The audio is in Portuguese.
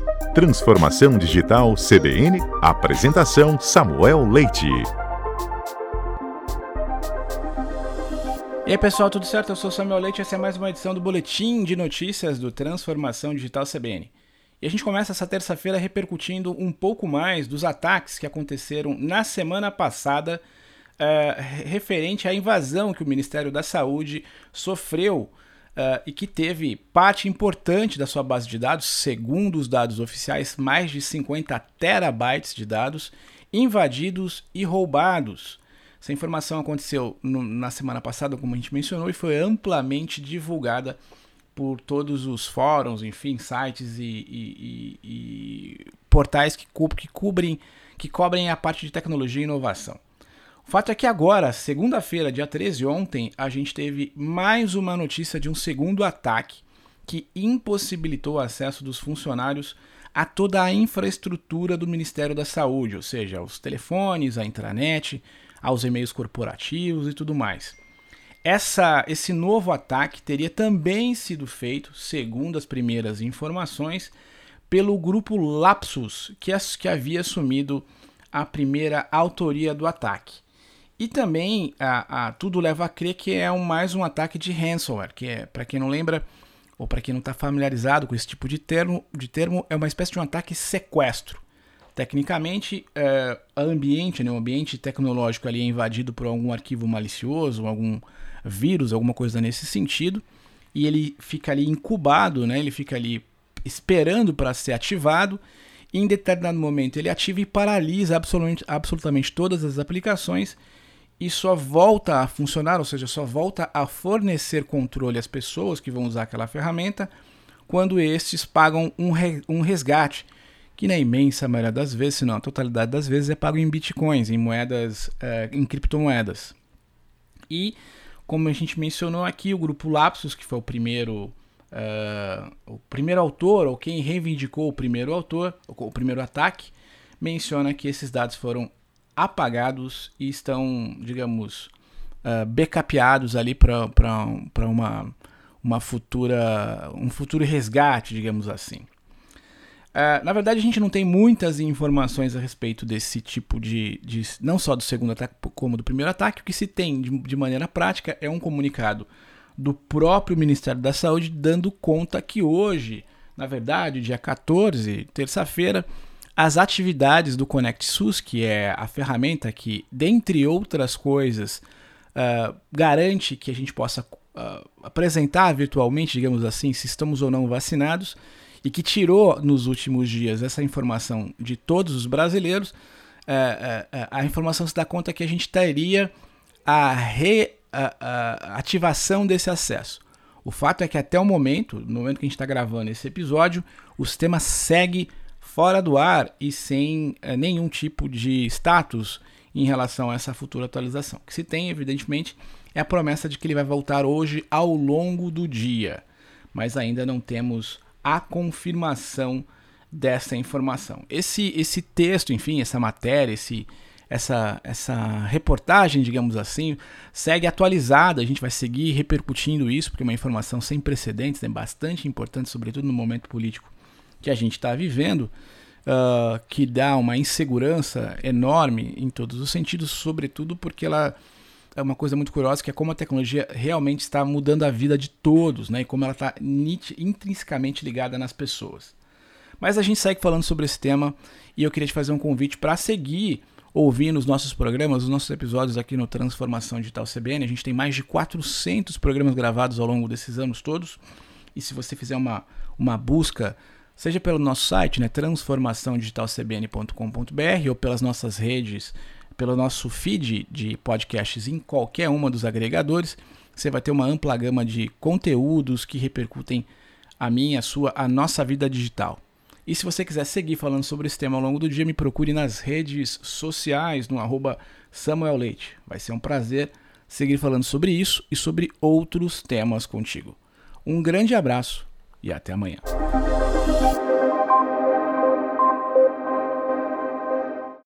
Transformação Digital CBN, apresentação Samuel Leite. E aí pessoal, tudo certo? Eu sou Samuel Leite e essa é mais uma edição do Boletim de Notícias do Transformação Digital CBN. E a gente começa essa terça-feira repercutindo um pouco mais dos ataques que aconteceram na semana passada referente à invasão que o Ministério da Saúde sofreu e que teve parte importante da sua base de dados, segundo os dados oficiais, mais de 50 terabytes de dados invadidos e roubados. Essa informação aconteceu na semana passada, como a gente mencionou, e foi amplamente divulgada por todos os fóruns, enfim, sites e portais que cobrem a parte de tecnologia e inovação. O fato é que agora, segunda-feira, dia 13, ontem, a gente teve mais uma notícia de um segundo ataque que impossibilitou o acesso dos funcionários a toda a infraestrutura do Ministério da Saúde, ou seja, aos telefones, à intranet, aos e-mails corporativos e tudo mais. Esse novo ataque teria também sido feito, segundo as primeiras informações, pelo grupo Lapsus, que havia assumido a primeira autoria do ataque. E também tudo leva a crer que é mais um ataque de ransomware, que é, para quem não lembra, ou para quem não está familiarizado com esse tipo de termo, é uma espécie de um ataque sequestro. Tecnicamente, o ambiente tecnológico ali é invadido por algum arquivo malicioso, algum vírus, alguma coisa nesse sentido, e ele fica ali incubado, né? Ele fica ali esperando para ser ativado, e em determinado momento ele ativa e paralisa absolutamente todas as aplicações, e só volta a funcionar, ou seja, só volta a fornecer controle às pessoas que vão usar aquela ferramenta quando estes pagam um resgate, que na imensa maioria das vezes, se não a totalidade das vezes, é pago em bitcoins, em moedas, em criptomoedas. E, como a gente mencionou aqui, o grupo Lapsus, que foi o primeiro autor, ou quem reivindicou o primeiro ataque, menciona que esses dados foram apagados e estão, digamos, backupeados ali para um futuro resgate, digamos assim. Na verdade, a gente não tem muitas informações a respeito desse tipo não só do segundo ataque, como do primeiro ataque. O que se tem de maneira prática é um comunicado do próprio Ministério da Saúde dando conta que hoje, na verdade, dia 14, terça-feira, as atividades do Conect SUS, que é a ferramenta que, dentre outras coisas, garante que a gente possa apresentar virtualmente, digamos assim, se estamos ou não vacinados, e que tirou nos últimos dias essa informação de todos os brasileiros, a informação se dá conta que a gente teria a ativação desse acesso. O fato é que até o momento, no momento que a gente está gravando esse episódio, o sistema segue fora do ar e sem nenhum tipo de status em relação a essa futura atualização. O que se tem, evidentemente, é a promessa de que ele vai voltar hoje ao longo do dia, mas ainda não temos a confirmação dessa informação. Esse texto, enfim, essa matéria, essa reportagem, digamos assim, segue atualizada. A gente vai seguir repercutindo isso, porque é uma informação sem precedentes, é bastante importante, sobretudo no momento político que a gente está vivendo, que dá uma insegurança enorme em todos os sentidos, sobretudo porque ela é uma coisa muito curiosa, que é como a tecnologia realmente está mudando a vida de todos, né? E como ela está intrinsecamente ligada nas pessoas. Mas a gente segue falando sobre esse tema e eu queria te fazer um convite para seguir ouvindo os nossos programas, os nossos episódios aqui no Transformação Digital CBN. A gente tem mais de 400 programas gravados ao longo desses anos todos. E se você fizer uma busca, seja pelo nosso site, né, transformaçãodigitalcbn.com.br, ou pelas nossas redes, pelo nosso feed de podcasts em qualquer uma dos agregadores, você vai ter uma ampla gama de conteúdos que repercutem a nossa vida digital. E se você quiser seguir falando sobre esse tema ao longo do dia, me procure nas redes sociais, no @SamuelLeite. Vai ser um prazer seguir falando sobre isso e sobre outros temas contigo. Um grande abraço e até amanhã.